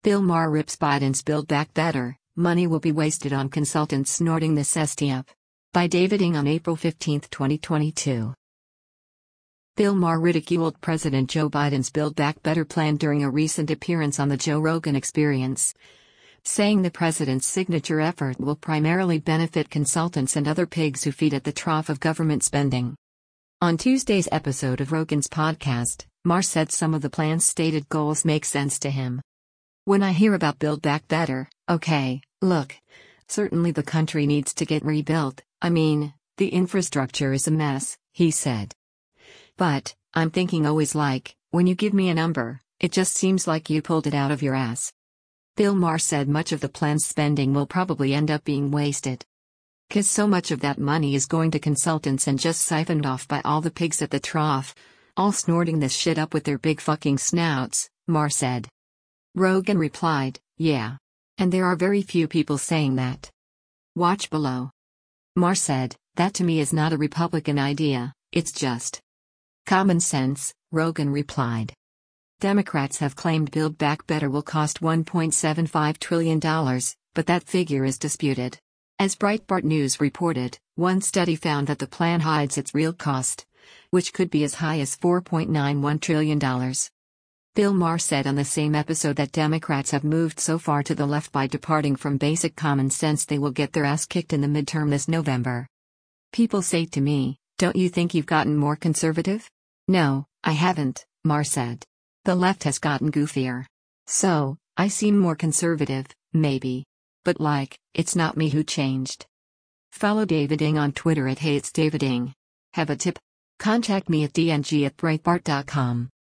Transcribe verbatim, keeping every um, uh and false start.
Bill Maher rips Biden's Build Back Better, money will be wasted on consultants snorting this S T up. By David Ng on April fifteenth, twenty twenty-two. Bill Maher ridiculed President Joe Biden's Build Back Better plan during a recent appearance on the Joe Rogan Experience, saying the president's signature effort will primarily benefit consultants and other pigs who feed at the trough of government spending. On Tuesday's episode of Rogan's podcast, Maher said some of the plan's stated goals make sense to him. When I hear about Build Back Better, okay, look, certainly the country needs to get rebuilt, I mean, the infrastructure is a mess, he said. But, I'm thinking always like, when you give me a number, it just seems like you pulled it out of your ass. Bill Maher said much of the plan's spending will probably end up being wasted. 'Cause so much of that money is going to consultants and just siphoned off by all the pigs at the trough, all snorting this shit up with their big fucking snouts, Maher said. Rogan replied, yeah. And there are very few people saying that. Watch below. Maher said, that to me is not a Republican idea, it's just common sense, Rogan replied. Democrats have claimed Build Back Better will cost one point seven five trillion dollars, but that figure is disputed. As Breitbart News reported, one study found that the plan hides its real cost, which could be as high as four point nine one trillion dollars. Bill Maher said on the same episode that Democrats have moved so far to the left by departing from basic common sense they will get their ass kicked in the midterm this November. People say to me, don't you think you've gotten more conservative? No, I haven't, Maher said. The left has gotten goofier. So, I seem more conservative, maybe. But like, it's not me who changed. Follow David Ng on Twitter at Hey It's David Ng. Have a tip? Contact me at d n g at breitbart dot com.